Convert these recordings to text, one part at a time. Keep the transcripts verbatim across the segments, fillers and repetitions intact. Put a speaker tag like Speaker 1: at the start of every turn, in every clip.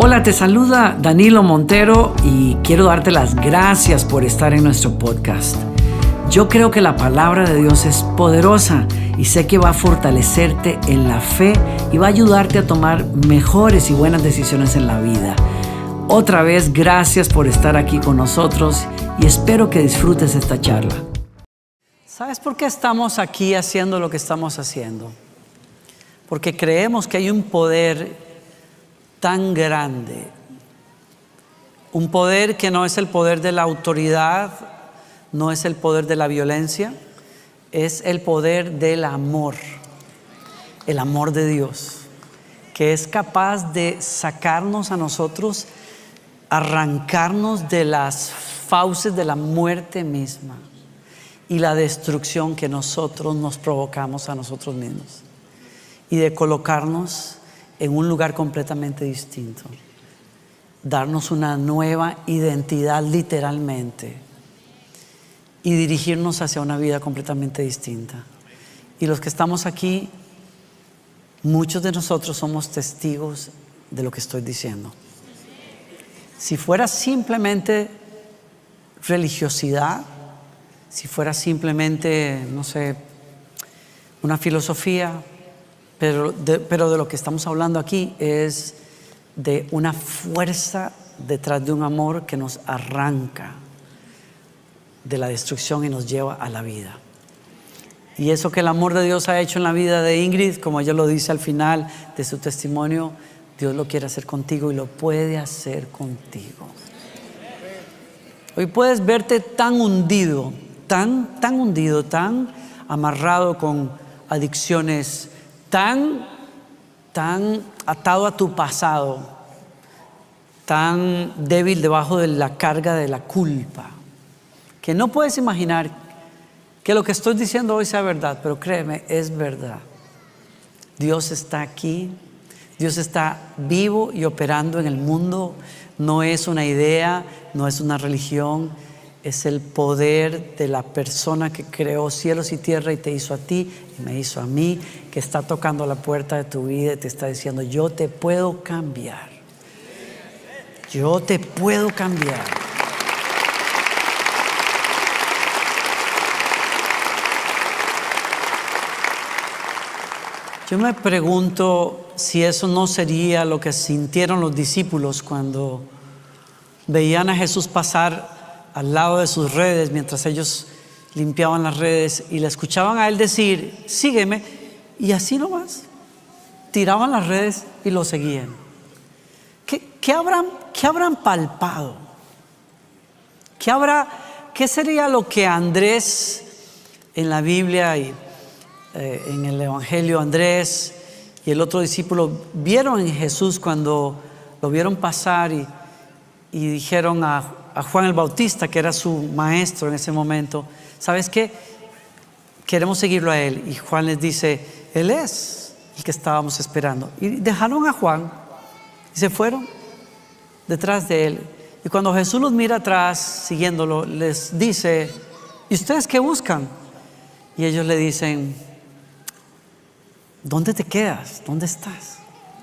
Speaker 1: Hola, te saluda Danilo Montero y quiero darte las gracias por estar en nuestro podcast. Yo creo que la palabra de Dios es poderosa y sé que va a fortalecerte en la fe y va a ayudarte a tomar mejores y buenas decisiones en la vida. Otra vez, gracias por estar aquí con nosotros y espero que disfrutes esta charla. ¿Sabes por qué estamos aquí haciendo lo que estamos haciendo? Porque creemos que hay un poder tan grande, un poder que no es el poder de la autoridad, no es el poder de la violencia, es el poder del amor, el amor de Dios, que es capaz de sacarnos a nosotros, arrancarnos de las fauces de la muerte misma y la destrucción que nosotros nos provocamos a nosotros mismos, y de colocarnos en un lugar completamente distinto, darnos una nueva identidad literalmente y dirigirnos hacia una vida completamente distinta. Y los que estamos aquí, muchos de nosotros somos testigos de lo que estoy diciendo. Si fuera simplemente religiosidad, si fuera simplemente, no sé, una filosofía, Pero de, pero de lo que estamos hablando aquí es de una fuerza detrás de un amor que nos arranca de la destrucción y nos lleva a la vida. Y eso que el amor de Dios ha hecho en la vida de Ingrid, como ella lo dice al final de su testimonio, Dios lo quiere hacer contigo y lo puede hacer contigo. Hoy puedes verte tan hundido, tan, tan hundido, tan amarrado con adicciones, tan, tan atado a tu pasado, tan débil debajo de la carga de la culpa, que no puedes imaginar que lo que estoy diciendo hoy sea verdad, pero créeme, es verdad. Dios está aquí, Dios está vivo y operando en el mundo. No es una idea, no es una religión, es el poder de la persona que creó cielos y tierra y te hizo a ti y me hizo a mí, que está tocando la puerta de tu vida y te está diciendo: yo te puedo cambiar, yo te puedo cambiar. Yo me pregunto si eso no sería lo que sintieron los discípulos cuando veían a Jesús pasar al lado de sus redes mientras ellos limpiaban las redes y le escuchaban a él decir: sígueme, y así nomás tiraban las redes y lo seguían. ¿Qué, qué habrán, qué habrán palpado? ¿Qué habrá, qué sería lo que Andrés en la Biblia y eh, en el Evangelio, Andrés y el otro discípulo vieron en Jesús cuando lo vieron pasar y, y dijeron a a Juan el Bautista, que era su maestro en ese momento: ¿sabes qué? Queremos seguirlo a él. Y Juan les dice: él es el que estábamos esperando. Y dejaron a Juan y se fueron detrás de él. Y cuando Jesús los mira atrás siguiéndolo, les dice: ¿y ustedes qué buscan? Y ellos le dicen: ¿dónde te quedas? ¿Dónde estás?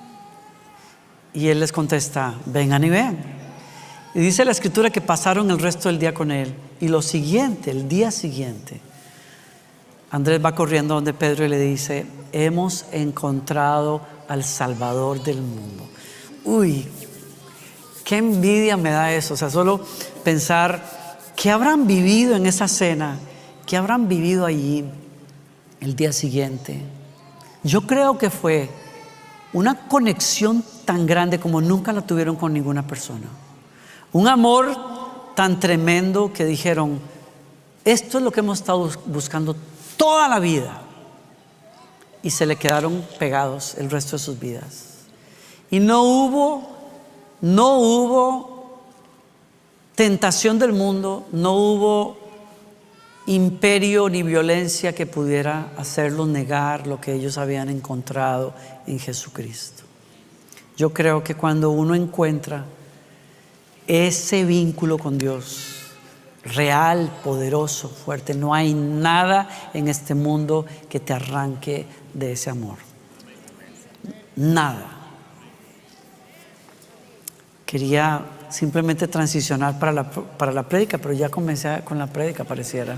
Speaker 1: Y él les contesta: vengan y vean. Y dice la escritura que pasaron el resto del día con él. Y lo siguiente, el día siguiente, Andrés va corriendo donde Pedro y le dice: hemos encontrado al Salvador del mundo. Uy, qué envidia me da eso. O sea, solo pensar qué habrán vivido en esa cena, qué habrán vivido allí el día siguiente. Yo creo que fue una conexión tan grande como nunca la tuvieron con ninguna persona. Un amor tan tremendo que dijeron: esto es lo que hemos estado buscando toda la vida. Y se le quedaron pegados el resto de sus vidas. Y no hubo, no hubo tentación del mundo, no hubo imperio ni violencia que pudiera hacerlos negar lo que ellos habían encontrado en Jesucristo. Yo creo que cuando uno encuentra ese vínculo con Dios real, poderoso, fuerte, no hay nada en este mundo que te arranque de ese amor. Nada. quería simplemente transicionar para la, para la prédica, pero ya comencé con la prédica, pareciera.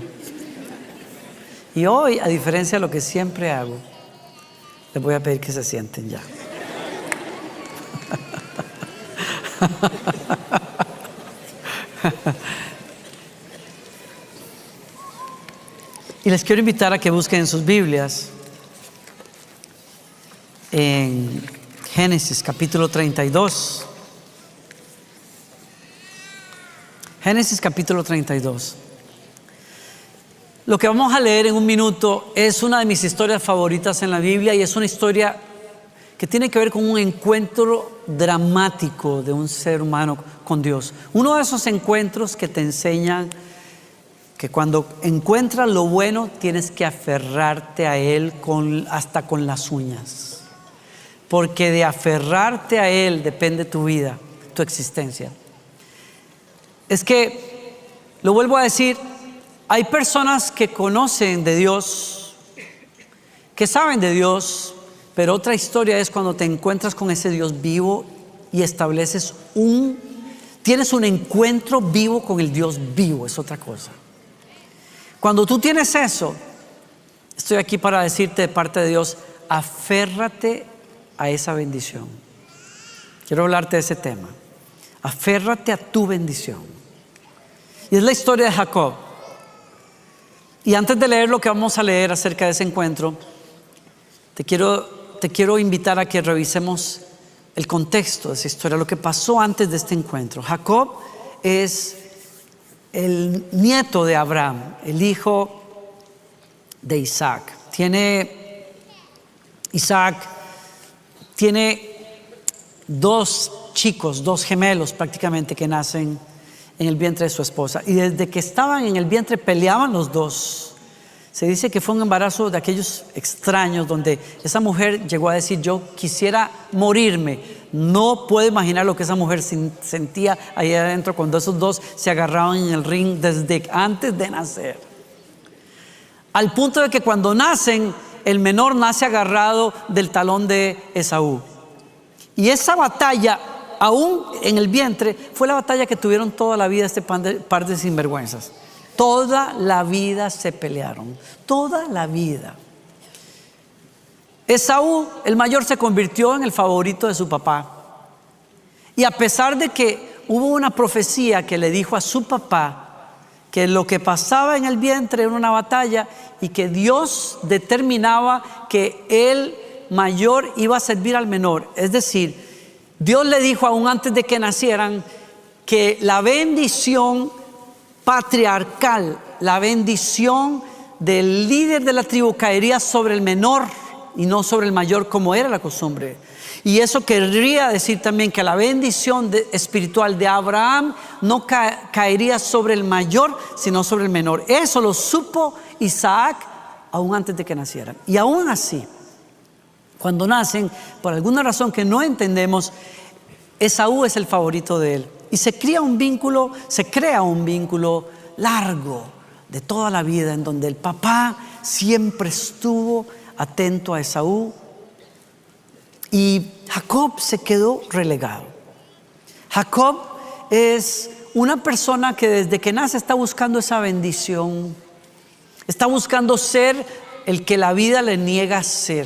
Speaker 1: Y hoy, a diferencia de lo que siempre hago, les voy a pedir que se sienten ya. Y les quiero invitar a que busquen en sus Biblias en Génesis capítulo treinta y dos. Génesis capítulo treinta y dos. Lo que vamos a leer en un minuto es una de mis historias favoritas en la Biblia, y es una historia que tiene que ver con un encuentro dramático de un ser humano con Dios. Uno de esos encuentros que te enseñan que cuando encuentras lo bueno tienes que aferrarte a Él con, hasta con las uñas, porque de aferrarte a Él depende tu vida, tu existencia. Es que, lo vuelvo a decir, hay personas que conocen de Dios, que saben de Dios, pero otra historia es cuando te encuentras con ese Dios vivo y estableces un, tienes un encuentro vivo con el Dios vivo, es otra cosa. Cuando tú tienes eso, estoy aquí para decirte de parte de Dios, aférrate a esa bendición. Quiero hablarte de ese tema. Aférrate a tu bendición. Y es la historia de Jacob. Y antes de leer lo que vamos a leer acerca de ese encuentro, te quiero, te quiero invitar a que revisemos el contexto de esa historia, lo que pasó antes de este encuentro. Jacob es el nieto de Abraham, el hijo de Isaac. Tiene, Isaac tiene dos chicos, dos gemelos prácticamente, que nacen en el vientre de su esposa. Y desde que estaban en el vientre peleaban los dos. Se dice que fue un embarazo de aquellos extraños donde esa mujer llegó a decir: yo quisiera morirme. No puedo imaginar lo que esa mujer sentía ahí adentro cuando esos dos se agarraban en el ring desde antes de nacer. Al punto de que cuando nacen, el menor nace agarrado del talón de Esaú. Y esa batalla, aún en el vientre, fue la batalla que tuvieron toda la vida este par de sinvergüenzas. Toda la vida se pelearon, toda la vida. Esaú, el mayor, se convirtió en el favorito de su papá. Y a pesar de que hubo una profecía que le dijo a su papá que lo que pasaba en el vientre era una batalla y que Dios determinaba que el mayor iba a servir al menor. Es decir, Dios le dijo aún antes de que nacieran que la bendición patriarcal, la bendición del líder de la tribu caería sobre el menor y no sobre el mayor, como era la costumbre. Y eso querría decir también que la bendición de, espiritual de Abraham no ca, caería sobre el mayor, sino sobre el menor. Eso lo supo Isaac aún antes de que nacieran. Y aún así, cuando nacen, por alguna razón que no entendemos, Esaú es el favorito de él. Y se crea un vínculo, se crea un vínculo largo de toda la vida, en donde el papá siempre estuvo atento a Esaú, y Jacob se quedó relegado. Jacob es una persona que desde que nace está buscando esa bendición, está buscando ser el que la vida le niega ser.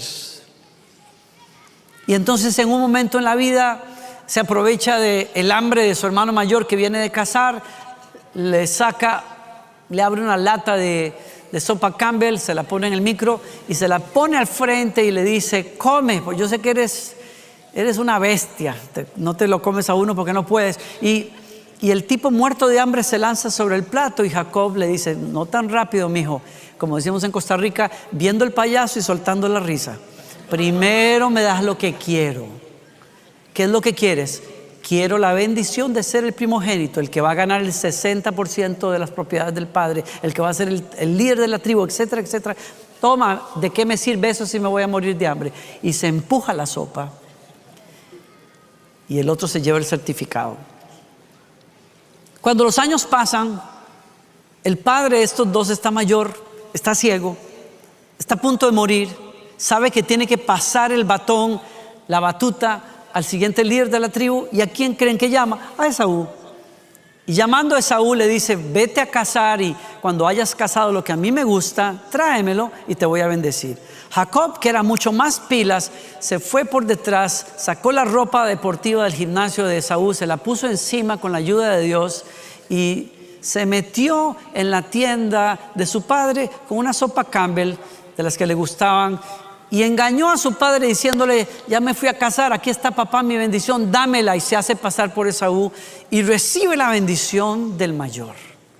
Speaker 1: Y entonces, en un momento en la vida, se aprovecha del hambre de su hermano mayor que viene de cazar, le saca, le abre una lata de, de sopa Campbell, se la pone en el micro y se la pone al frente y le dice: come, pues yo sé que eres, eres una bestia, te, no te lo comes a uno porque no puedes. Y, y el tipo, muerto de hambre, se lanza sobre el plato, y Jacob le dice: no tan rápido, mijo, como decimos en Costa Rica, viendo el payaso y soltando la risa. Primero me das lo que quiero. ¿Qué es lo que quieres? Quiero la bendición de ser el primogénito, el que va a ganar el sesenta por ciento de las propiedades del padre, el que va a ser el, el líder de la tribu, etcétera, etcétera. Toma, ¿de qué me sirve eso si me voy a morir de hambre? Y se empuja la sopa y el otro se lleva el certificado. Cuando los años pasan, el padre de estos dos está mayor, está ciego, está a punto de morir, sabe que tiene que pasar el batón, la batuta, al siguiente líder de la tribu. ¿Y a quién creen que llama? A Esaú. Y llamando a Esaú le dice: vete a cazar, y cuando hayas cazado lo que a mí me gusta, tráemelo y te voy a bendecir. Jacob, que era mucho más pilas, se fue por detrás, sacó la ropa deportiva del gimnasio de Esaú, se la puso encima con la ayuda de Dios y se metió en la tienda de su padre con una sopa Campbell de las que le gustaban, y engañó a su padre diciéndole: ya me fui a casar, aquí está papá, mi bendición, dámela. Y se hace pasar por Esaú y recibe la bendición del mayor.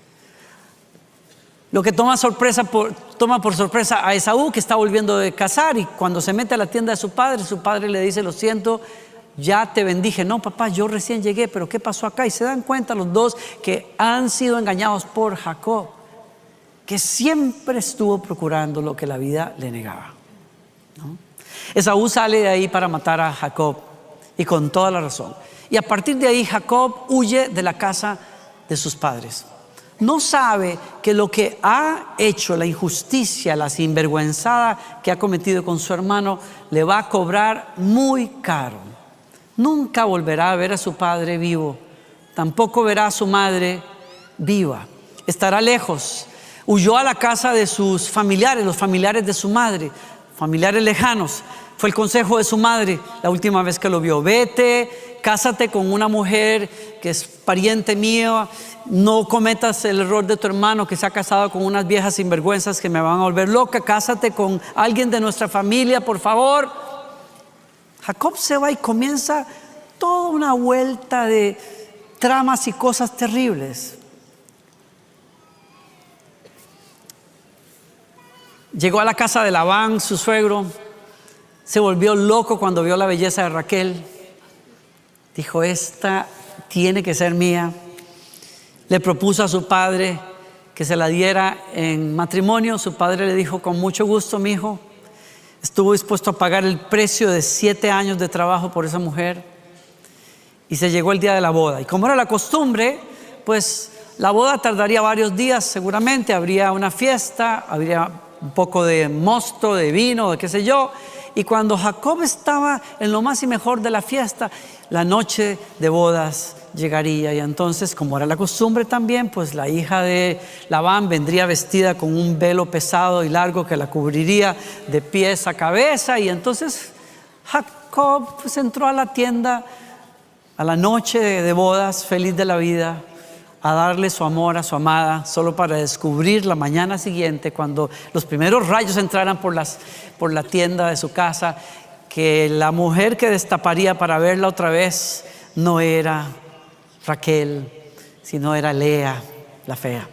Speaker 1: Lo que toma, sorpresa por, toma por sorpresa a Esaú, que está volviendo de cazar, y cuando se mete a la tienda de su padre, su padre le dice: lo siento, ya te bendije. No, papá, yo recién llegué, pero ¿qué pasó acá? Y se dan cuenta los dos que han sido engañados por Jacob, que siempre estuvo procurando lo que la vida le negaba, ¿no? Esaú sale de ahí para matar a Jacob, y con toda la razón. Y a partir de ahí Jacob huye de la casa de sus padres. No sabe que lo que ha hecho, la injusticia, la sinvergüenzada que ha cometido con su hermano, le va a cobrar muy caro. Nunca volverá a ver a su padre vivo, tampoco verá a su madre viva. Estará lejos. Huyó a la casa de sus familiares, los familiares de su madre, familiares lejanos. Fue el consejo de su madre la última vez que lo vio: vete, cásate con una mujer que es pariente mío, no cometas el error de tu hermano que se ha casado con unas viejas sinvergüenzas que me van a volver loca, cásate con alguien de nuestra familia, por favor. Jacob se va y comienza toda una vuelta de tramas y cosas terribles. Llegó a la casa de Labán, su suegro. Se volvió loco cuando vio la belleza de Raquel. Dijo: esta tiene que ser mía. Le propuso a su padre que se la diera en matrimonio. Su padre le dijo: con mucho gusto, mi hijo. Estuvo dispuesto a pagar el precio de siete años de trabajo por esa mujer. Y se llegó el día de la boda. Y como era la costumbre, pues la boda tardaría varios días seguramente. Habría una fiesta, habría un poco de mosto, de vino, de qué sé yo. Y cuando Jacob estaba en lo más y mejor de la fiesta, la noche de bodas llegaría. Y entonces, como era la costumbre también, pues la hija de Labán vendría vestida con un velo pesado y largo que la cubriría de pies a cabeza. Y entonces Jacob pues entró a la tienda a la noche de, de bodas, feliz de la vida, a darle su amor a su amada, solo para descubrir la mañana siguiente, cuando los primeros rayos entraran por, las, por la tienda de su casa, que la mujer que destaparía para verla otra vez no era Raquel, sino era Lea, la fea.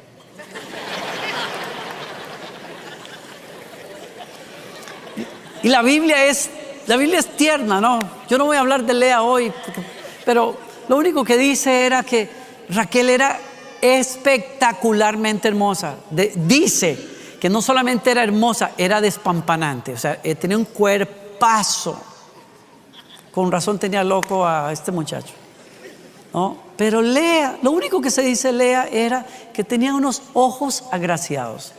Speaker 1: Y la Biblia es, la Biblia es tierna, ¿no? Yo no voy a hablar de Lea hoy, pero lo único que dice era que Raquel era espectacularmente hermosa. De, dice que no solamente era hermosa, era despampanante. O sea, eh, tenía un cuerpazo. Con razón tenía loco a este muchacho, ¿no? Pero Lea, lo único que se dice de Lea era que tenía unos ojos agraciados.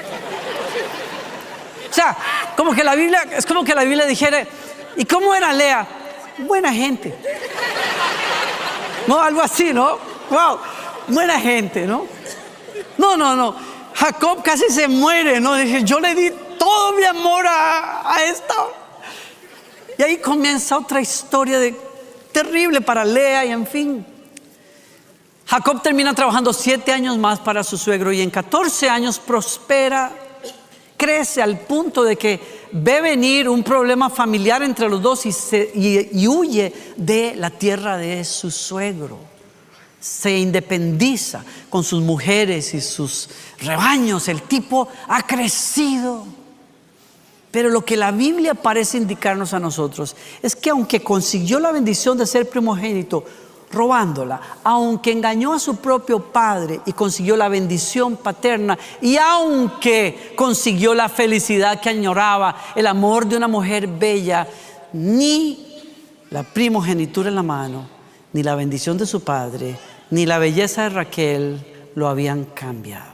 Speaker 1: O sea, como que la Biblia, es como que la Biblia dijera: ¿y cómo era Lea? Buena gente. No, algo así, ¿no? Wow, buena gente, ¿no? No, no, no. Jacob casi se muere, ¿no? Dije: yo le di todo mi amor a, a esta. Y ahí comienza otra historia de, terrible para Lea, y en fin. Jacob termina trabajando siete años más para su suegro, y en catorce años prospera, crece al punto de que ve venir un problema familiar entre los dos y, se, y, y huye de la tierra de su suegro. Se independiza con sus mujeres y sus rebaños. El tipo ha crecido. Pero lo que la Biblia parece indicarnos a nosotros es que aunque consiguió la bendición de ser primogénito robándola, aunque engañó a su propio padre y consiguió la bendición paterna, y aunque consiguió la felicidad que añoraba, el amor de una mujer bella, ni la primogenitura en la mano, ni la bendición de su padre, ni la belleza de Raquel lo habían cambiado.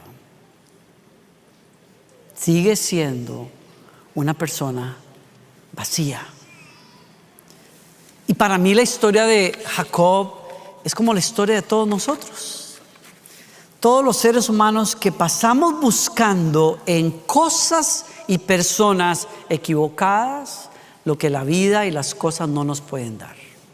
Speaker 1: Sigue siendo una persona vacía. Y para mí la historia de Jacob es como la historia de todos nosotros. Todos los seres humanos que pasamos buscando en cosas y personas equivocadas lo que la vida y las cosas no nos pueden dar.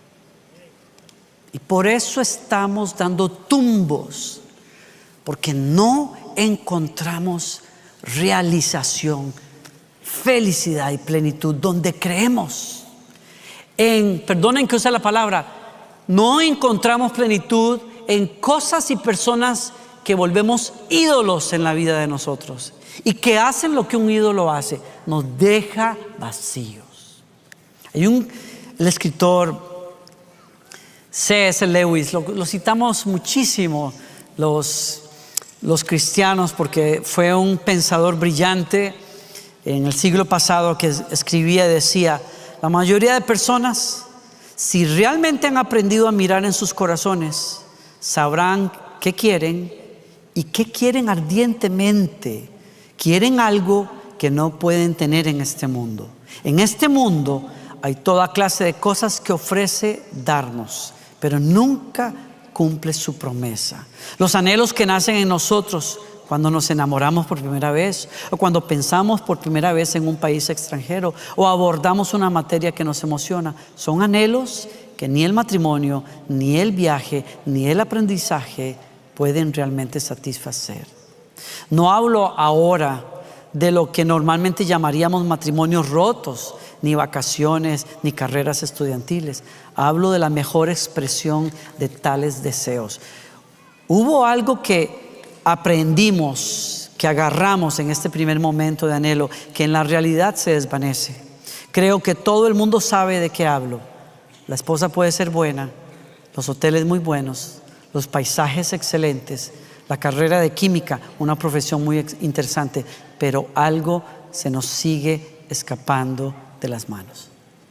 Speaker 1: Y por eso estamos dando tumbos, porque no encontramos realización, felicidad y plenitud donde creemos. En, perdonen que use la palabra, no encontramos plenitud en cosas y personas que volvemos ídolos en la vida de nosotros y que hacen lo que un ídolo hace, nos deja vacíos. Hay un, el escritor C S Lewis, lo, lo citamos muchísimo los, los cristianos porque fue un pensador brillante en el siglo pasado que escribía y decía: la mayoría de personas, si realmente han aprendido a mirar en sus corazones, sabrán qué quieren y qué quieren ardientemente. Quieren algo que no pueden tener en este mundo. En este mundo hay toda clase de cosas que ofrece darnos, pero nunca cumple su promesa. Los anhelos que nacen en nosotros cuando nos enamoramos por primera vez, o cuando pensamos por primera vez en un país extranjero, o abordamos una materia que nos emociona, son anhelos que ni el matrimonio, ni el viaje, ni el aprendizaje pueden realmente satisfacer. No hablo ahora de lo que normalmente llamaríamos matrimonios rotos, ni vacaciones, ni carreras estudiantiles. Hablo de la mejor expresión de tales deseos. Hubo algo que aprendimos, que agarramos en este primer momento de anhelo, que en la realidad se desvanece. Creo que todo el mundo sabe de qué hablo. La esposa puede ser buena, los hoteles muy buenos, los paisajes excelentes, la carrera de química, una profesión muy interesante, pero algo se nos sigue escapando de las manos.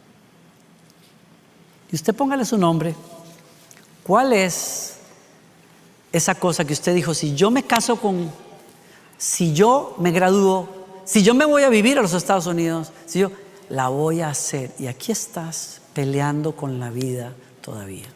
Speaker 1: Y usted póngale su nombre. ¿Cuál es esa cosa que usted dijo? Si yo me caso con, si yo me gradúo, si yo me voy a vivir a los Estados Unidos, si yo la voy a hacer, y aquí estás peleando con la vida todavía.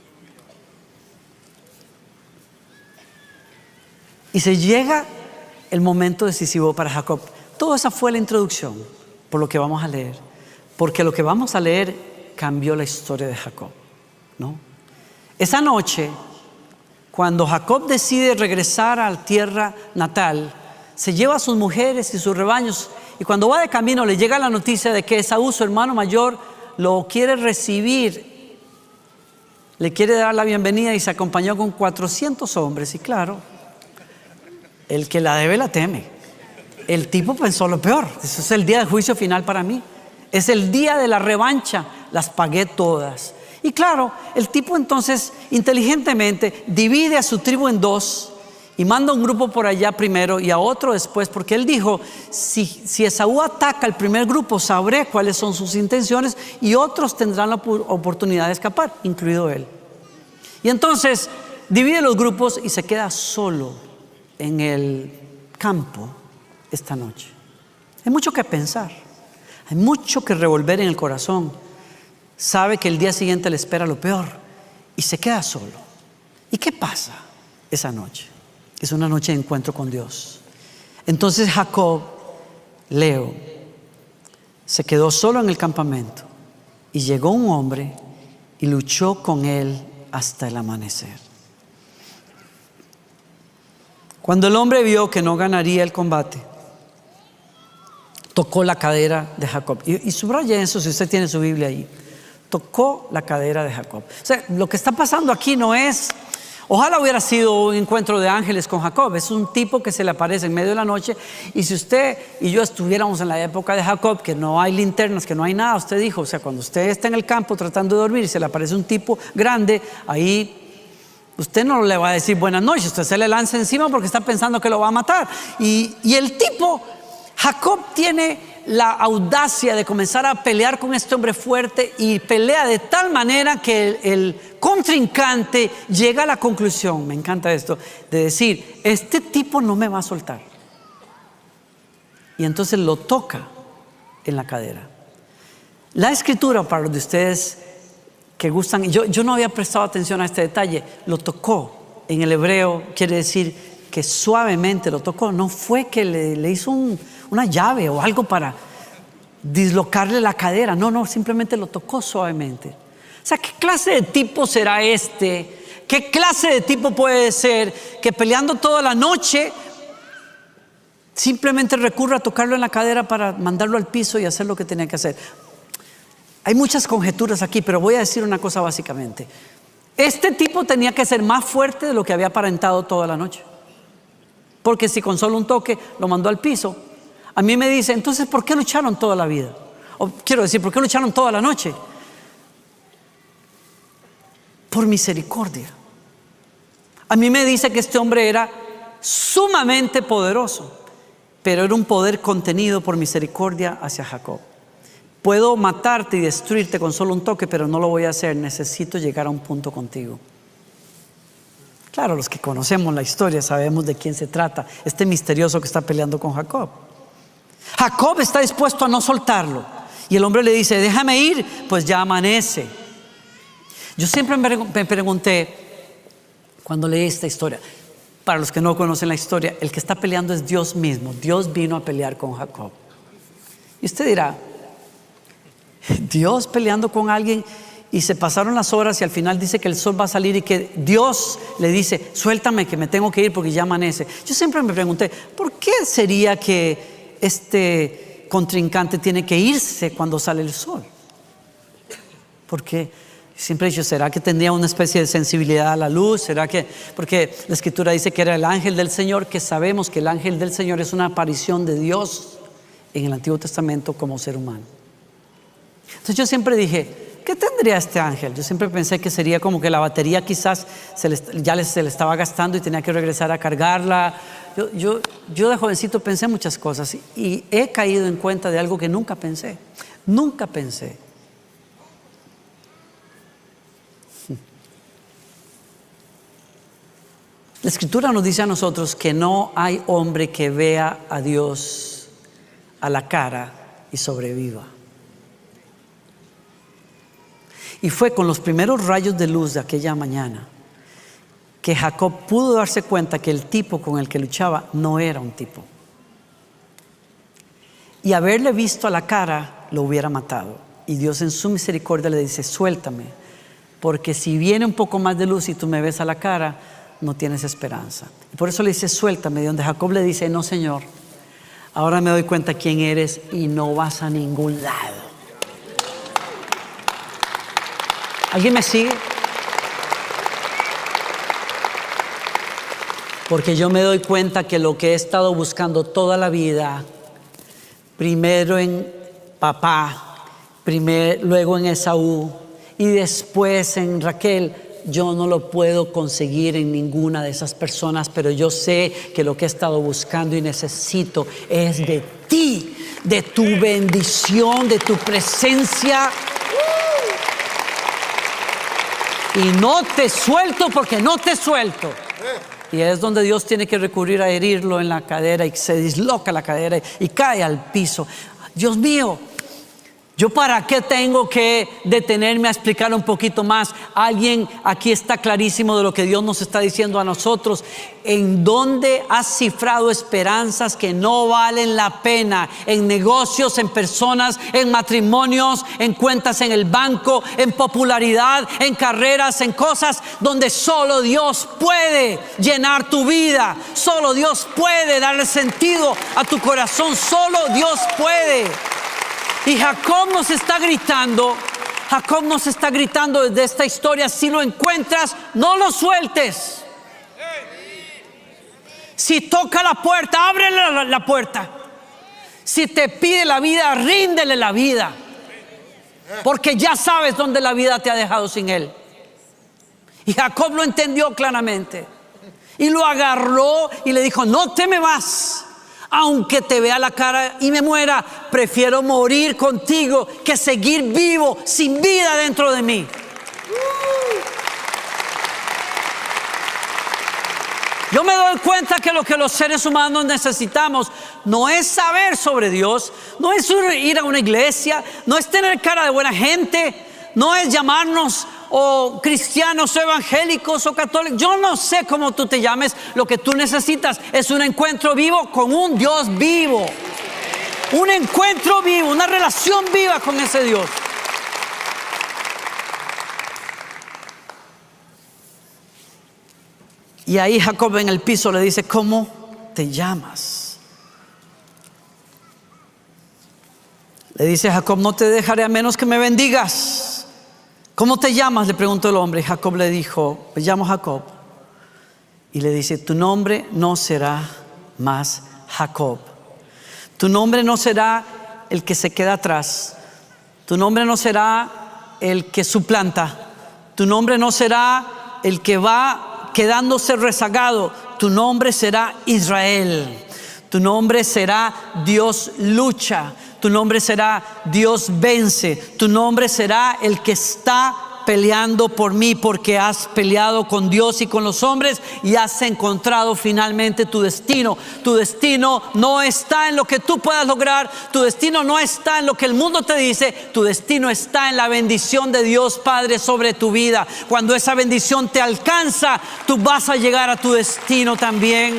Speaker 1: Y se llega el momento decisivo para Jacob. Toda esa fue la introducción por lo que vamos a leer, porque lo que vamos a leer cambió la historia de Jacob, ¿no? Esa noche, cuando Jacob decide regresar a la tierra natal, se lleva a sus mujeres y sus rebaños, y cuando va de camino le llega la noticia de que Esaú, su hermano mayor, lo quiere recibir, le quiere dar la bienvenida, y se acompañó con cuatrocientos hombres. Y claro, el que la debe la teme. El tipo pensó lo peor. Eso es el día del juicio final para mí. Es el día de la revancha. Las pagué todas. Y claro, el tipo entonces inteligentemente divide a su tribu en dos y manda un grupo por allá primero y a otro después, porque él dijo: si, si Esaú ataca al primer grupo, sabré cuáles son sus intenciones y otros tendrán la oportunidad de escapar, incluido él. Y entonces divide los grupos y se queda solo en el campo esta noche. Hay mucho que pensar, hay mucho que revolver en el corazón. Sabe que el día siguiente le espera lo peor y se queda solo. ¿Y qué pasa esa noche? Es una noche de encuentro con Dios. Entonces Jacob, leo, se quedó solo en el campamento, y llegó un hombre y luchó con él hasta el amanecer. Cuando el hombre vio que no ganaría el combate, tocó la cadera de Jacob. Y, y subraya eso si usted tiene su Biblia ahí. Tocó la cadera de Jacob. O sea, lo que está pasando aquí no es, ojalá hubiera sido un encuentro de ángeles con Jacob. Es un tipo que se le aparece en medio de la noche. Y si usted y yo estuviéramos en la época de Jacob, que no hay linternas, que no hay nada, usted dijo, o sea, cuando usted está en el campo tratando de dormir y se le aparece un tipo grande, ahí usted no le va a decir buenas noches, usted se le lanza encima porque está pensando que lo va a matar. Y, y el tipo, Jacob, tiene la audacia de comenzar a pelear con este hombre fuerte, y pelea de tal manera que el, el contrincante llega a la conclusión, me encanta esto, de decir: este tipo no me va a soltar. Y entonces lo toca en la cadera. La escritura, para los de ustedes que gustan, yo, yo no había prestado atención a este detalle, lo tocó. En el hebreo quiere decir que suavemente lo tocó, no fue que le, le hizo un, una llave o algo para dislocarle la cadera, no, no, simplemente lo tocó suavemente. O sea, ¿qué clase de tipo será este? ¿Qué clase de tipo puede ser que peleando toda la noche simplemente recurra a tocarlo en la cadera para mandarlo al piso y hacer lo que tenía que hacer? Hay muchas conjeturas aquí, pero voy a decir una cosa básicamente. Este tipo tenía que ser más fuerte de lo que había aparentado toda la noche. Porque si con solo un toque lo mandó al piso, a mí me dice, entonces, ¿por qué lucharon toda la vida? O quiero decir, ¿por qué lucharon toda la noche? Por misericordia. A mí me dice que este hombre era sumamente poderoso, pero era un poder contenido por misericordia hacia Jacob. Puedo matarte y destruirte con solo un toque, pero no lo voy a hacer. Necesito llegar a un punto contigo. Claro, los que conocemos la historia sabemos de quién se trata. Este misterioso que está peleando con Jacob. Jacob está dispuesto a no soltarlo. Y el hombre le dice, déjame ir, pues ya amanece. Yo siempre me pregunté, cuando leí esta historia, para los que no conocen la historia, el que está peleando es Dios mismo. Dios vino a pelear con Jacob. Y usted dirá, Dios peleando con alguien, y se pasaron las horas y al final dice que el sol va a salir y que Dios le dice, suéltame que me tengo que ir porque ya amanece. Yo siempre me pregunté, ¿por qué sería que este contrincante tiene que irse cuando sale el sol? Porque siempre he dicho, ¿será que tendría una especie de sensibilidad a la luz? ¿Será que? Porque la escritura dice que era el ángel del Señor, que sabemos que el ángel del Señor es una aparición de Dios en el Antiguo Testamento como ser humano. Entonces yo siempre dije, ¿qué tendría este ángel? Yo siempre pensé que sería como que la batería quizás se le, ya se le estaba gastando y tenía que regresar a cargarla. Yo, yo, yo de jovencito pensé muchas cosas y he caído en cuenta de algo que nunca pensé. Nunca pensé. La escritura nos dice a nosotros que no hay hombre que vea a Dios a la cara y sobreviva. Y fue con los primeros rayos de luz de aquella mañana que Jacob pudo darse cuenta que el tipo con el que luchaba no era un tipo. Y haberle visto a la cara lo hubiera matado. Y Dios en su misericordia le dice, suéltame, porque si viene un poco más de luz y tú me ves a la cara, no tienes esperanza. Y por eso le dice, suéltame, donde Jacob le dice, no Señor, ahora me doy cuenta quién eres y no vas a ningún lado. ¿Alguien me sigue? Porque yo me doy cuenta que lo que he estado buscando toda la vida, primero en papá, primer, luego en Esaú y después en Raquel, yo no lo puedo conseguir en ninguna de esas personas, pero yo sé que lo que he estado buscando y necesito es de ti, de tu bendición, de tu presencia. Y no te suelto porque no te suelto. Y es donde Dios tiene que recurrir a herirlo en la cadera y se disloca la cadera y cae al piso. Dios mío, ¿yo para qué tengo que detenerme a explicar un poquito más? Alguien aquí está clarísimo de lo que Dios nos está diciendo a nosotros. ¿En dónde has cifrado esperanzas que no valen la pena? En negocios, en personas, en matrimonios, en cuentas en el banco, en popularidad, en carreras, en cosas donde solo Dios puede llenar tu vida. Solo Dios puede darle sentido a tu corazón. Solo Dios puede. Y Jacob nos está gritando, Jacob nos está gritando desde esta historia, si lo encuentras, no lo sueltes. Si toca la puerta, ábrele la, la puerta. Si te pide la vida, ríndele la vida. Porque ya sabes dónde la vida te ha dejado sin él. Y Jacob lo entendió claramente. Y lo agarró y le dijo, no te me vas. Aunque te vea la cara y me muera, prefiero morir contigo que seguir vivo sin vida dentro de mí. Yo me doy cuenta que lo que los seres humanos necesitamos no es saber sobre Dios, no es ir a una iglesia, no es tener cara de buena gente, no es llamarnos
Speaker 2: o cristianos o evangélicos o católicos. Yo no sé cómo tú te llames. Lo que tú necesitas es un encuentro vivo con un Dios vivo. Un encuentro vivo, una relación viva con ese Dios. Y ahí Jacob en el piso le dice: ¿cómo te llamas? Le dice Jacob: no te dejaré a menos que me bendigas. ¿Cómo te llamas?, le preguntó el hombre. Y Jacob le dijo: me llamo Jacob. Y le dice: tu nombre no será más Jacob. Tu nombre no será el que se queda atrás. Tu nombre no será el que suplanta. Tu nombre no será el que va quedándose rezagado. Tu nombre será Israel. Tu nombre será Dios lucha. Tu nombre será Dios vence. Tu nombre será el que está peleando por mí, porque has peleado con Dios y con los hombres y has encontrado finalmente tu destino. Tu destino no está en lo que tú puedas lograr. Tu destino no está en lo que el mundo te dice. Tu destino está en la bendición de Dios Padre sobre tu vida. Cuando esa bendición te alcanza, tú vas a llegar a tu destino también.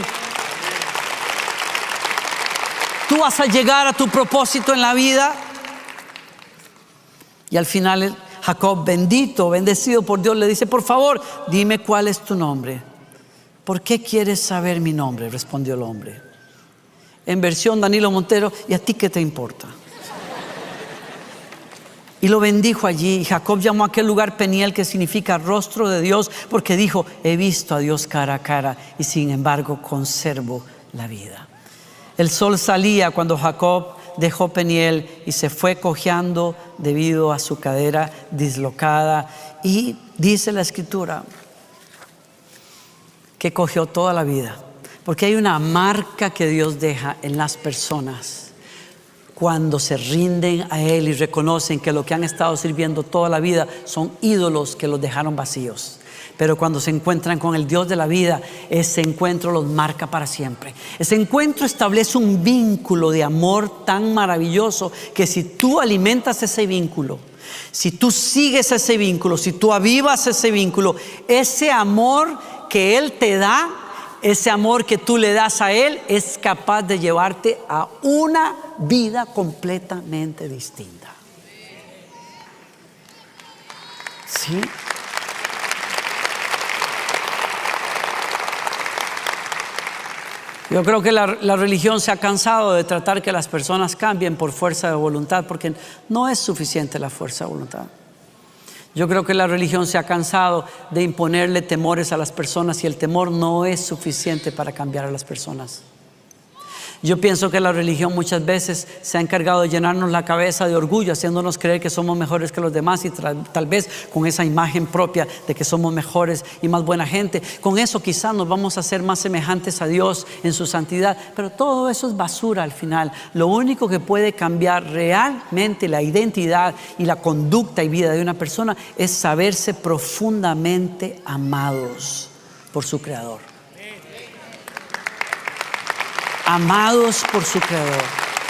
Speaker 2: Tú vas a llegar a tu propósito en la vida. Y al final Jacob, bendito, bendecido por Dios, le dice: por favor, dime cuál es tu nombre. ¿Por qué quieres saber mi nombre?, respondió el hombre. En versión Danilo Montero: ¿y a ti qué te importa? Y lo bendijo allí. Y Jacob llamó a aquel lugar Peniel, que significa rostro de Dios, porque dijo: he visto a Dios cara a cara y sin embargo conservo la vida. El sol salía cuando Jacob dejó Peniel y se fue cojeando debido a su cadera dislocada. Y dice la escritura que cojeó toda la vida, porque hay una marca que Dios deja en las personas cuando se rinden a Él y reconocen que lo que han estado sirviendo toda la vida son ídolos que los dejaron vacíos. Pero cuando se encuentran con el Dios de la vida, ese encuentro los marca para siempre. Ese encuentro establece un vínculo de amor tan maravilloso que si tú alimentas ese vínculo, si tú sigues ese vínculo, si tú avivas ese vínculo, ese amor que Él te da, ese amor que tú le das a Él, es capaz de llevarte a una vida completamente distinta. ¿Sí? Yo creo que la, la religión se ha cansado de tratar que las personas cambien por fuerza de voluntad, porque no es suficiente la fuerza de voluntad. Yo creo que la religión se ha cansado de imponerle temores a las personas, y el temor no es suficiente para cambiar a las personas. Yo pienso que la religión muchas veces se ha encargado de llenarnos la cabeza de orgullo, haciéndonos creer que somos mejores que los demás, y tal vez con esa imagen propia de que somos mejores y más buena gente, con eso quizás nos vamos a hacer más semejantes a Dios en su santidad. Pero todo eso es basura al final. Lo único que puede cambiar realmente la identidad y la conducta y vida de una persona es saberse profundamente amados por su Creador. Amados por su Creador.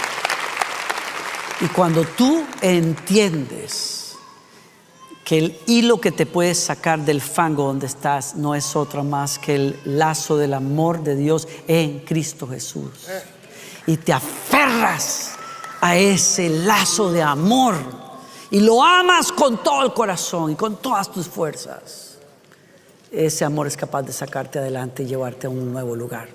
Speaker 2: Y cuando tú entiendes que el hilo que te puede sacar del fango donde estás no es otro más que el lazo del amor de Dios en Cristo Jesús, y te aferras a ese lazo de amor y lo amas con todo el corazón y con todas tus fuerzas, ese amor es capaz de sacarte adelante y llevarte a un nuevo lugar.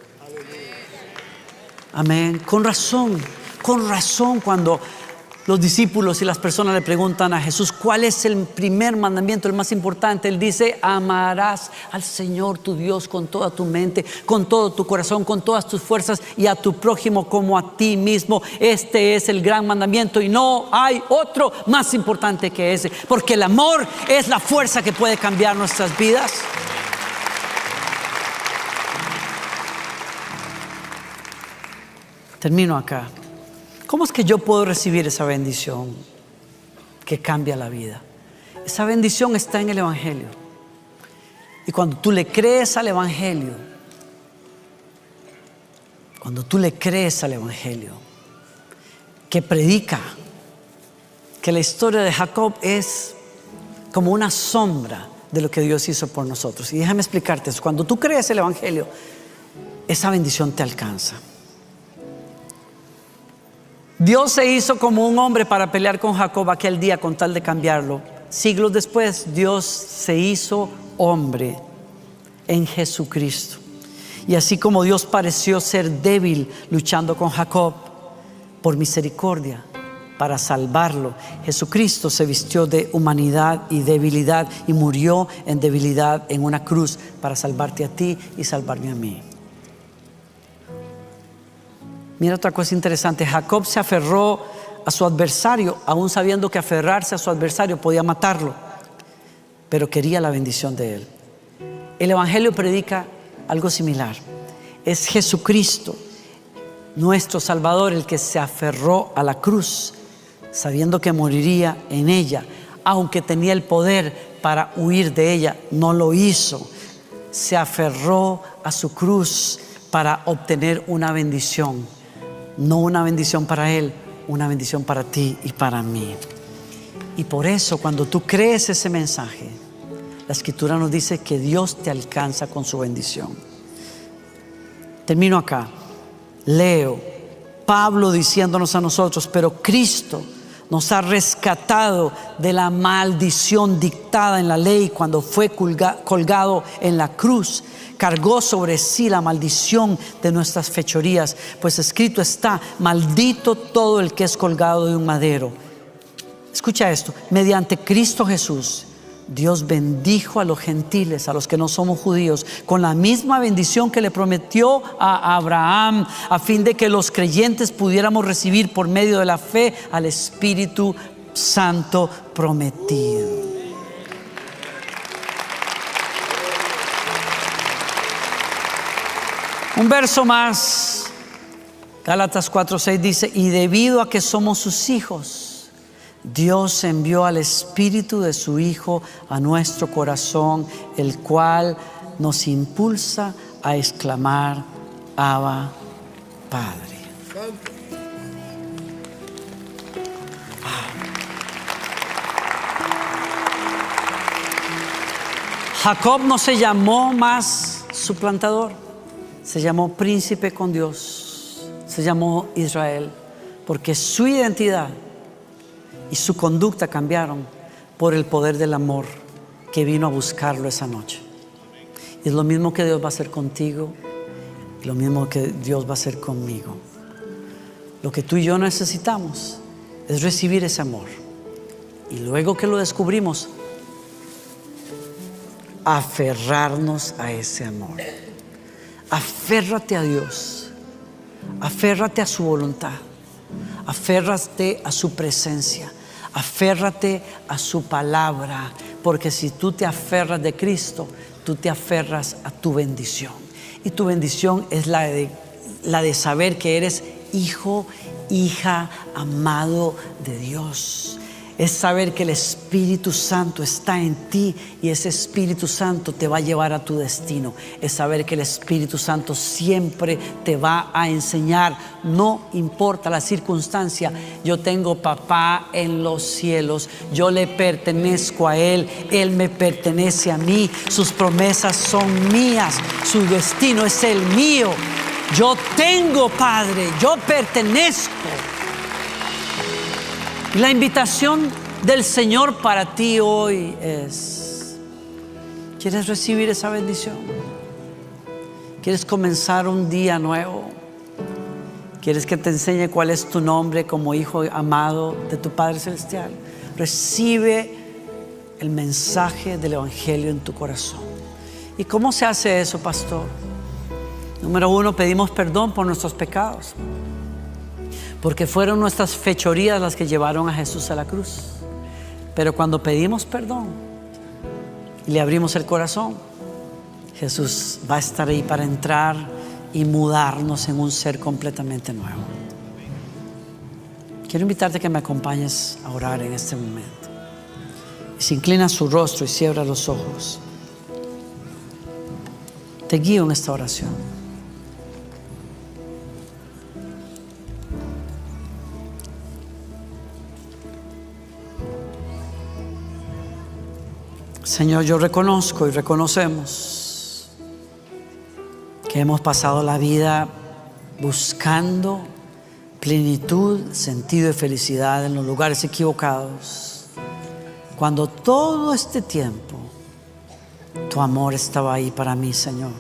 Speaker 2: Amén. Con razón, con razón cuando los discípulos y las personas le preguntan a Jesús cuál es el primer mandamiento, el más importante, Él dice: amarás al Señor tu Dios con toda tu mente, con todo tu corazón, con todas tus fuerzas, y a tu prójimo como a ti mismo. Este es el gran mandamiento y no hay otro más importante que ese, porque el amor es la fuerza que puede cambiar nuestras vidas. Termino acá. ¿Cómo es que yo puedo recibir esa bendición que cambia la vida? Esa bendición está en el Evangelio. Y cuando tú le crees al Evangelio, cuando tú le crees al Evangelio, que predica que la historia de Jacob es como una sombra de lo que Dios hizo por nosotros. Y déjame explicarte eso. Cuando tú crees el Evangelio, esa bendición te alcanza. Dios se hizo como un hombre para pelear con Jacob aquel día con tal de cambiarlo. Siglos después, Dios se hizo hombre en Jesucristo. Y así como Dios pareció ser débil luchando con Jacob, por misericordia, para salvarlo, Jesucristo se vistió de humanidad y debilidad y murió en debilidad en una cruz para salvarte a ti y salvarme a mí. Mira otra cosa interesante. Jacob se aferró a su adversario, aún sabiendo que aferrarse a su adversario podía matarlo, pero quería la bendición de él. El Evangelio predica algo similar. Es Jesucristo, nuestro Salvador, el que se aferró a la cruz, sabiendo que moriría en ella, aunque tenía el poder para huir de ella, no lo hizo. Se aferró a su cruz para obtener una bendición. No una bendición para él, una bendición para ti y para mí. Y por eso, cuando tú crees ese mensaje, la Escritura nos dice que Dios te alcanza con su bendición. Termino acá. Leo Pablo diciéndonos a nosotros: pero Cristo nos ha rescatado de la maldición dictada en la ley cuando fue colgado en la cruz. Cargó sobre sí la maldición de nuestras fechorías, pues escrito está: maldito todo el que es colgado de un madero. Escucha esto: mediante Cristo Jesús, Dios bendijo a los gentiles, a los que no somos judíos, con la misma bendición que le prometió a Abraham, a fin de que los creyentes pudiéramos recibir por medio de la fe al Espíritu Santo prometido. Un verso más, Gálatas cuatro seis dice: y debido a que somos sus hijos, Dios envió al Espíritu de su Hijo a nuestro corazón, el cual nos impulsa a exclamar: Abba, Padre. Jacob no se llamó más suplantador, se llamó príncipe con Dios, se llamó Israel, porque su identidad y su conducta cambiaron por el poder del amor que vino a buscarlo esa noche. Y es lo mismo que Dios va a hacer contigo, y lo mismo que Dios va a hacer conmigo. Lo que tú y yo necesitamos es recibir ese amor, y luego que lo descubrimos, aferrarnos a ese amor. Aférrate a Dios, aférrate a su voluntad, aférrate a su presencia, aférrate a su palabra, porque si tú te aferras de Cristo, tú te aferras a tu bendición, y tu bendición es la de, la de saber que eres hijo, hija, amado de Dios. Es saber que el Espíritu Santo está en ti, y ese Espíritu Santo te va a llevar a tu destino. Es saber que el Espíritu Santo siempre te va a enseñar, no importa la circunstancia. Yo tengo papá en los cielos, yo le pertenezco a Él, Él me pertenece a mí, sus promesas son mías, su destino es el mío. Yo tengo Padre, yo pertenezco. La invitación del Señor para ti hoy es: ¿quieres recibir esa bendición? ¿Quieres comenzar un día nuevo? ¿Quieres que te enseñe cuál es tu nombre como hijo amado de tu Padre Celestial? Recibe el mensaje del Evangelio en tu corazón. ¿Y cómo se hace eso, pastor? Número uno, pedimos perdón por nuestros pecados, porque fueron nuestras fechorías las que llevaron a Jesús a la cruz. Pero cuando pedimos perdón y le abrimos el corazón, Jesús va a estar ahí para entrar y mudarnos en un ser completamente nuevo. Quiero invitarte a que me acompañes a orar en este momento. Y se inclina su rostro y cierra los ojos. Te guío en esta oración. Señor, yo reconozco y reconocemos que hemos pasado la vida buscando plenitud, sentido y felicidad en los lugares equivocados, cuando todo este tiempo tu amor estaba ahí para mí, Señor.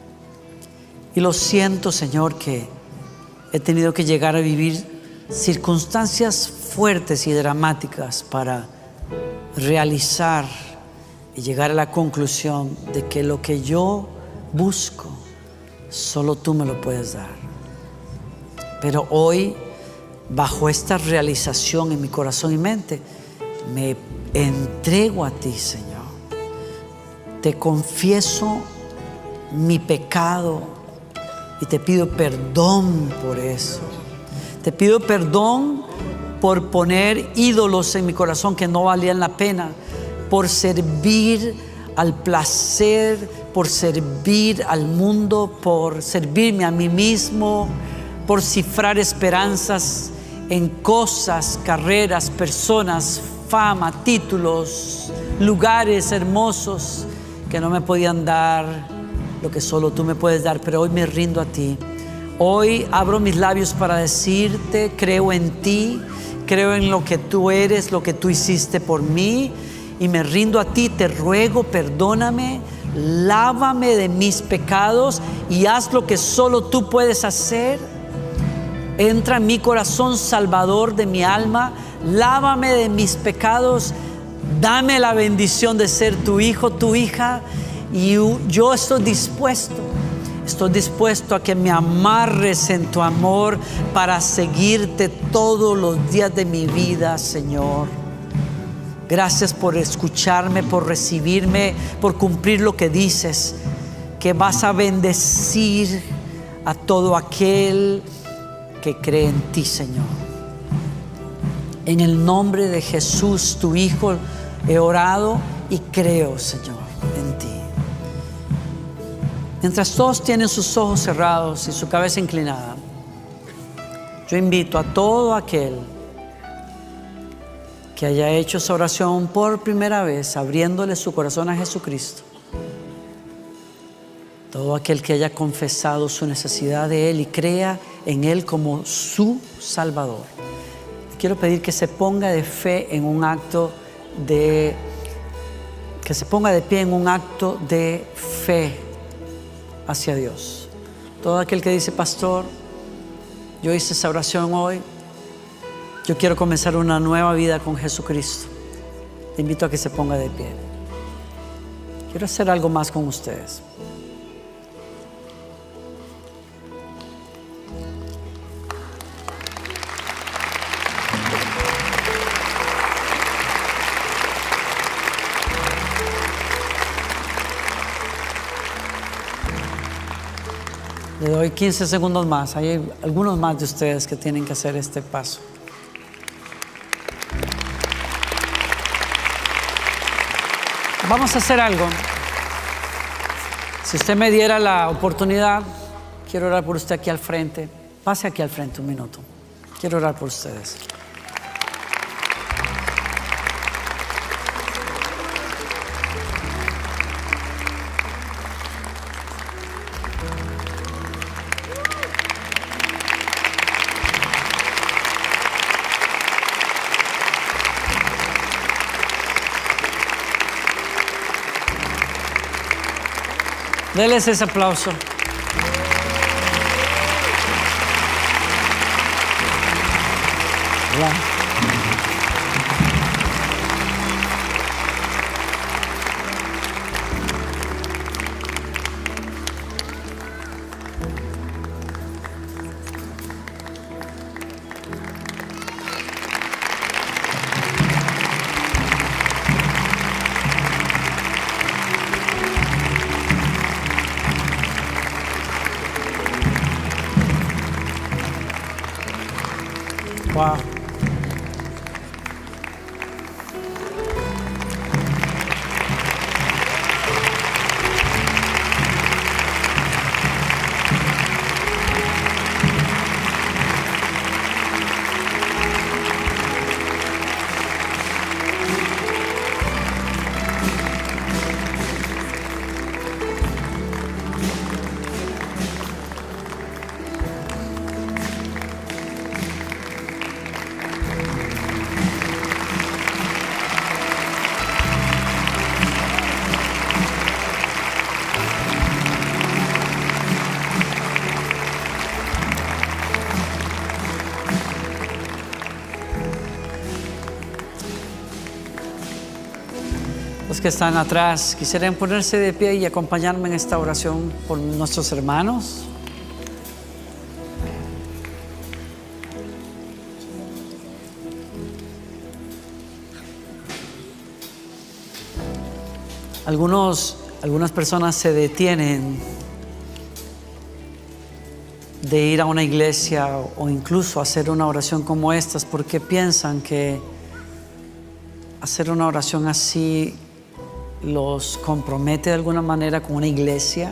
Speaker 2: Y lo siento, Señor, que he tenido que llegar a vivir circunstancias fuertes y dramáticas para realizar y llegar a la conclusión de que lo que yo busco, solo tú me lo puedes dar. Pero hoy, bajo esta realización en mi corazón y mente, me entrego a ti, Señor. Te confieso mi pecado y te pido perdón por eso. Te pido perdón por poner ídolos en mi corazón que no valían la pena, por servir al placer, por servir al mundo, por servirme a mí mismo, por cifrar esperanzas en cosas, carreras, personas, fama, títulos, lugares hermosos que no me podían dar lo que solo tú me puedes dar. Pero hoy me rindo a ti. Hoy abro mis labios para decirte: creo en ti, creo en lo que tú eres, lo que tú hiciste por mí, y me rindo a ti. Te ruego, perdóname, lávame de mis pecados y haz lo que solo tú puedes hacer. Entra en mi corazón, Salvador de mi alma, lávame de mis pecados, dame la bendición de ser tu hijo, tu hija, y yo estoy dispuesto, estoy dispuesto a que me amarres en tu amor para seguirte todos los días de mi vida, Señor. Gracias por escucharme, por recibirme, por cumplir lo que dices, que vas a bendecir a todo aquel que cree en ti, Señor. En el nombre de Jesús, tu Hijo, he orado y creo, Señor, en ti. Mientras todos tienen sus ojos cerrados y su cabeza inclinada, yo invito a todo aquel que haya hecho esa oración por primera vez, abriéndole su corazón a Jesucristo, todo aquel que haya confesado su necesidad de Él y crea en Él como su Salvador, quiero pedir que se ponga de fe en un acto de, que se ponga de pie en un acto de fe hacia Dios. Todo aquel que dice: pastor, yo hice esa oración hoy, yo quiero comenzar una nueva vida con Jesucristo, te invito a que se ponga de pie. Quiero hacer algo más con ustedes. Le doy quince segundos más. Hay algunos más de ustedes que tienen que hacer este paso. Vamos a hacer algo. Si usted me diera la oportunidad, quiero orar por usted aquí al frente. Pase aquí al frente un minuto. Quiero orar por ustedes. Denles ese aplauso. Wow. Wow. jóvenes que están atrás, quisieran ponerse de pie y acompañarme en esta oración por nuestros hermanos. Algunos, algunas personas se detienen de ir a una iglesia o incluso hacer una oración como estas porque piensan que hacer una oración así los compromete de alguna manera con una iglesia.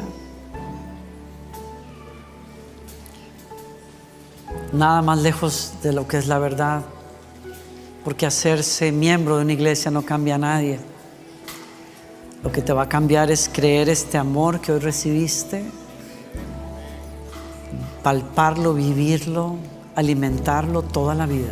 Speaker 2: Nada más lejos de lo que es la verdad, porque hacerse miembro de una iglesia no cambia a nadie. Lo que te va a cambiar es creer este amor que hoy recibiste, palparlo, vivirlo, alimentarlo toda la vida.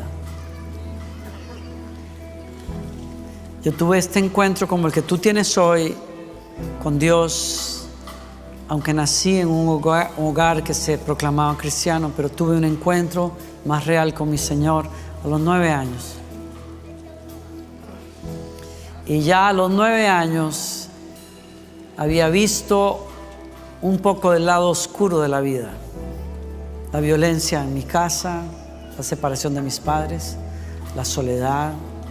Speaker 2: Yo tuve este encuentro como el que tú tienes hoy con Dios, aunque nací en un hogar, un hogar que se proclamaba cristiano, pero tuve un encuentro más real con mi Señor a los nueve años. Y ya a los nueve años había visto un poco del lado oscuro de la vida. La violencia en mi casa, la separación de mis padres, la soledad.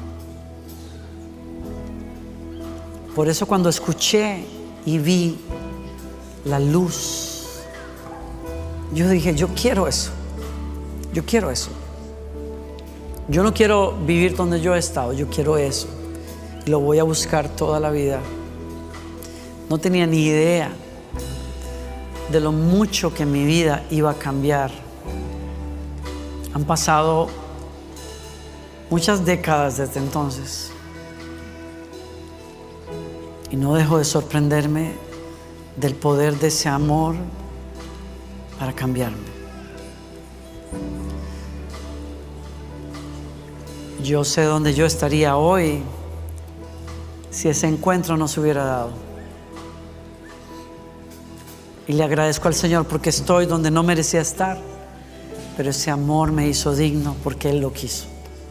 Speaker 2: Por eso cuando escuché y vi la luz, yo dije, yo quiero eso. Yo quiero eso. Yo no quiero vivir donde yo he estado, yo quiero eso. Y lo voy a buscar toda la vida. No tenía ni idea de lo mucho que mi vida iba a cambiar. Han pasado muchas décadas desde entonces. Y no dejo de sorprenderme del poder de ese amor para cambiarme. Yo sé dónde yo estaría hoy si ese encuentro no se hubiera dado. Y le agradezco al Señor porque estoy donde no merecía estar, pero ese amor me hizo digno porque Él lo quiso.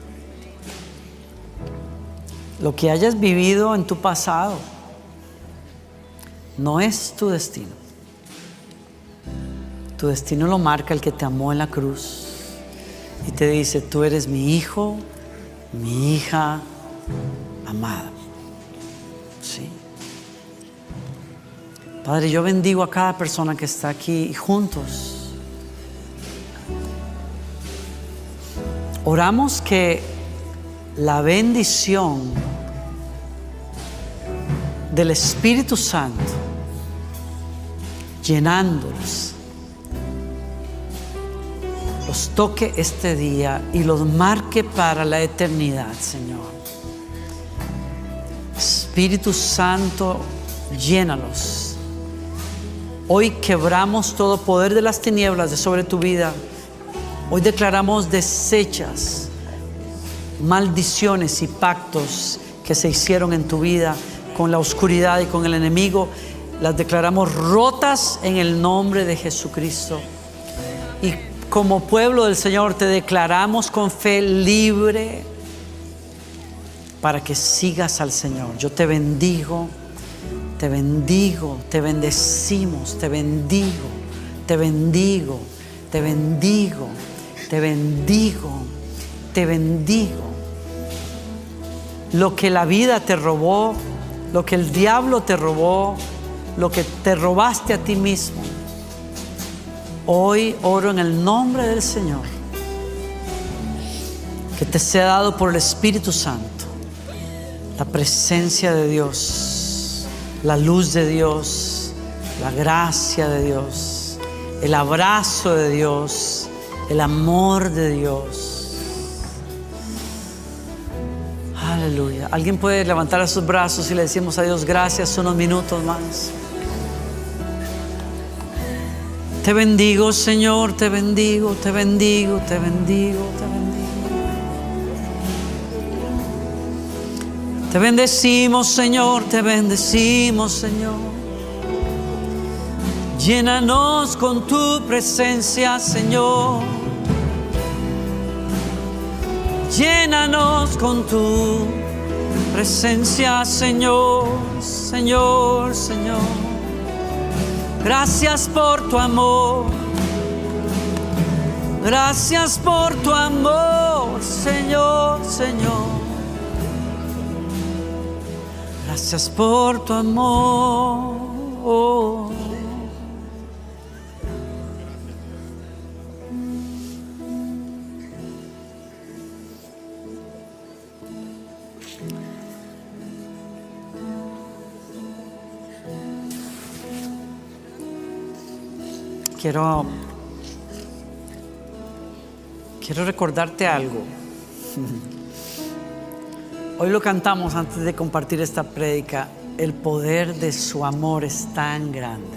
Speaker 2: Lo que hayas vivido en tu pasado no es tu destino. Tu destino lo marca el que te amó en la cruz y te dice, tú eres mi hijo, mi hija amada. Sí. Padre, yo bendigo a cada persona que está aquí y juntos oramos que la bendición del Espíritu Santo llenándolos los toque este día y los marque para la eternidad, Señor. Espíritu Santo, llénalos. Hoy quebramos todo poder de las tinieblas de sobre tu vida. Hoy declaramos deshechas maldiciones y pactos que se hicieron en tu vida con la oscuridad y con el enemigo. Las declaramos rotas en el nombre de Jesucristo. Y como pueblo del Señor te declaramos con fe libre para que sigas al Señor. Yo te bendigo, te bendigo, te bendecimos, te bendigo, te bendigo, te bendigo, te bendigo, te bendigo. Lo que la vida te robó, lo que el diablo te robó, lo que te robaste a ti mismo, hoy oro en el nombre del Señor que te sea dado por el Espíritu Santo la presencia de Dios, la luz de Dios, la gracia de Dios, el abrazo de Dios, el amor de Dios. Aleluya. ¿Alguien puede levantar sus brazos y le decimos a Dios gracias unos minutos más? Te bendigo, Señor, te bendigo, te bendigo, te bendigo, te bendigo. Te bendecimos, Señor, te bendecimos, Señor. Llénanos con tu presencia, Señor. Llénanos con tu Presencia, Señor, Señor, Señor. Gracias por tu amor. Gracias por tu amor, Señor, Señor. Gracias por tu amor. Quiero, quiero recordarte algo. Hoy lo cantamos antes de compartir esta prédica. El poder de su amor es tan grande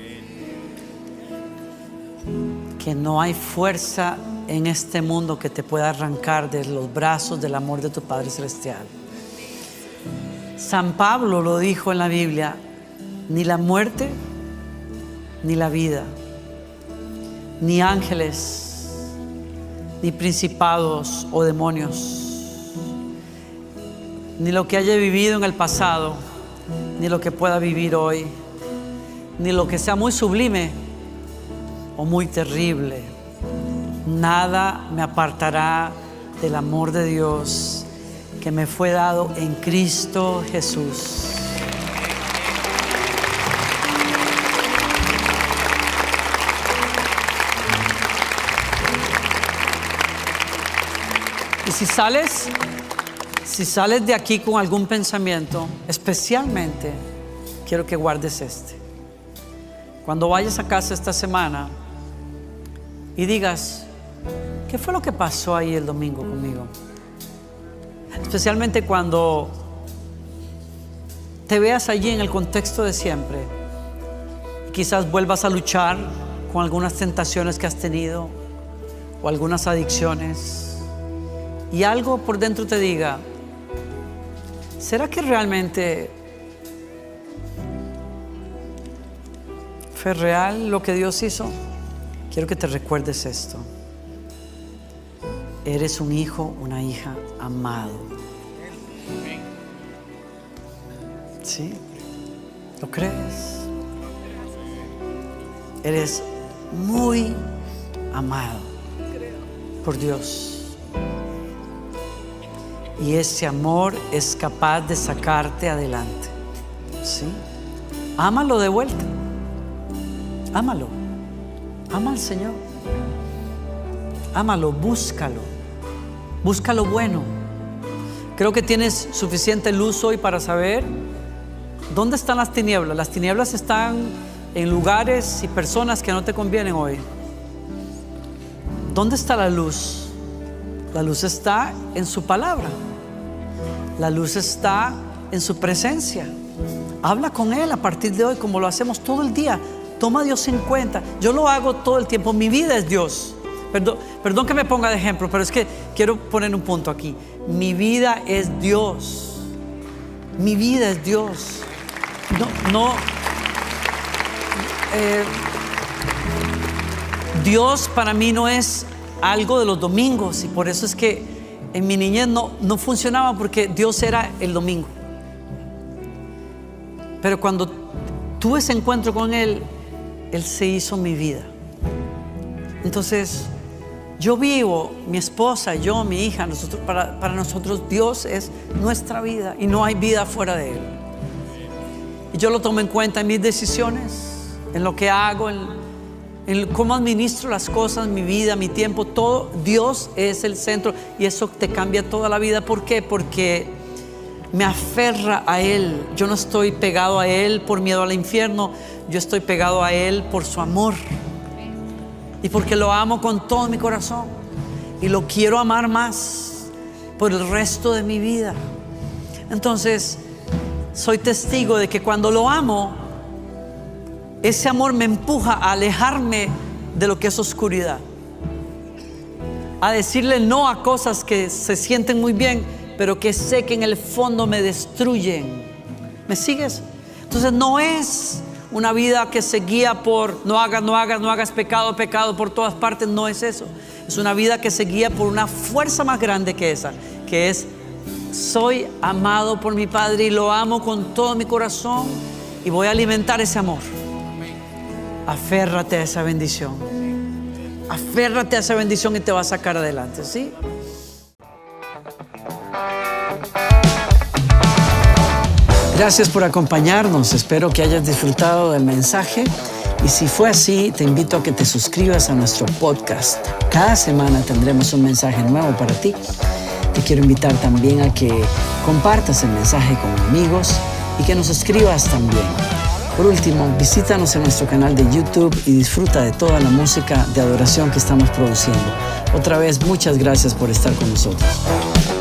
Speaker 2: que no hay fuerza en este mundo que te pueda arrancar de los brazos del amor de tu Padre Celestial. San Pablo lo dijo en la Biblia: ni la muerte, ni la vida, ni ángeles, ni principados o demonios, ni lo que haya vivido en el pasado, ni lo que pueda vivir hoy, ni lo que sea muy sublime o muy terrible, nada me apartará del amor de Dios que me fue dado en Cristo Jesús. Y si sales, si sales de aquí con algún pensamiento, especialmente quiero que guardes este. Cuando vayas a casa esta semana y digas: ¿qué fue lo que pasó ahí el domingo conmigo? Especialmente cuando te veas allí en el contexto de siempre. Quizás vuelvas a luchar con algunas tentaciones que has tenido o algunas adicciones. Y algo por dentro te diga: ¿será que realmente fue real lo que Dios hizo? Quiero que te recuerdes esto: eres un hijo, una hija amado. ¿Sí? ¿Lo crees? Eres muy amado por Dios. Y ese amor es capaz de sacarte adelante. ¿Sí? Ámalo de vuelta. Ámalo. Ama al Señor. Ámalo, búscalo. Busca lo bueno. Creo que tienes suficiente luz hoy para saber dónde están las tinieblas. Las tinieblas están en lugares y personas que no te convienen hoy. ¿Dónde está la luz? La luz está en su palabra. La luz está en su presencia. Habla con Él a partir de hoy, como lo hacemos todo el día. Toma a Dios en cuenta. Yo lo hago todo el tiempo. Mi vida es Dios. Perdón, perdón que me ponga de ejemplo, pero es que quiero poner un punto aquí. Mi vida es Dios. Mi vida es Dios. No, no. Eh, Dios para mí no es algo de los domingos, y por eso es que en mi niñez no, no funcionaba, porque Dios era el domingo. Pero cuando tuve ese encuentro con Él, Él se hizo mi vida. Entonces yo vivo, mi esposa, yo, mi hija, nosotros, para, para nosotros Dios es nuestra vida y no hay vida fuera de Él. Y yo lo tomo en cuenta en mis decisiones, en lo que hago, en en cómo administro las cosas, mi vida, mi tiempo, todo. Dios es el centro, y eso te cambia toda la vida. ¿Por qué? Porque me aferra a Él. Yo no estoy pegado a Él por miedo al infierno, yo estoy pegado a Él por su amor, y porque lo amo con todo mi corazón y lo quiero amar más por el resto de mi vida. Entonces soy testigo de que cuando lo amo, ese amor me empuja a alejarme de lo que es oscuridad, a decirle no a cosas que se sienten muy bien, pero que sé que en el fondo me destruyen. ¿Me sigues? Entonces no es una vida que se guía por no hagas, no hagas, no hagas, pecado, pecado por todas partes. No es eso. Es una vida que se guía por una fuerza más grande que esa, que es soy amado por mi Padre y lo amo con todo mi corazón y voy a alimentar ese amor. Aférrate a esa bendición. Aférrate a esa bendición y te va a sacar adelante, ¿sí? Gracias por acompañarnos. Espero que hayas disfrutado del mensaje. Y si fue así, te invito a que te suscribas a nuestro podcast. Cada semana tendremos un mensaje nuevo para ti. Te quiero invitar también a que compartas el mensaje con amigos y que nos escribas también. Por último, visítanos en nuestro canal de YouTube y disfruta de toda la música de adoración que estamos produciendo. Otra vez, muchas gracias por estar con nosotros.